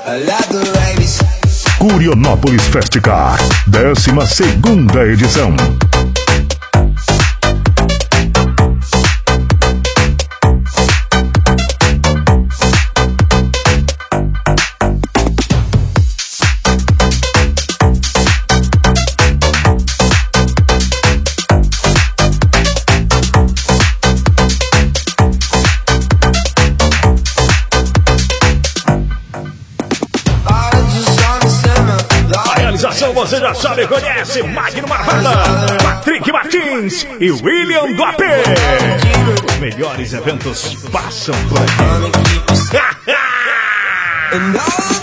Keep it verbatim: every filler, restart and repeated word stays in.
Curionópolis Festcar, décima segunda edição. Você já sabe, conhece Magno Marrada, Patrick Martins e William Duapé. Os melhores eventos passam por aqui.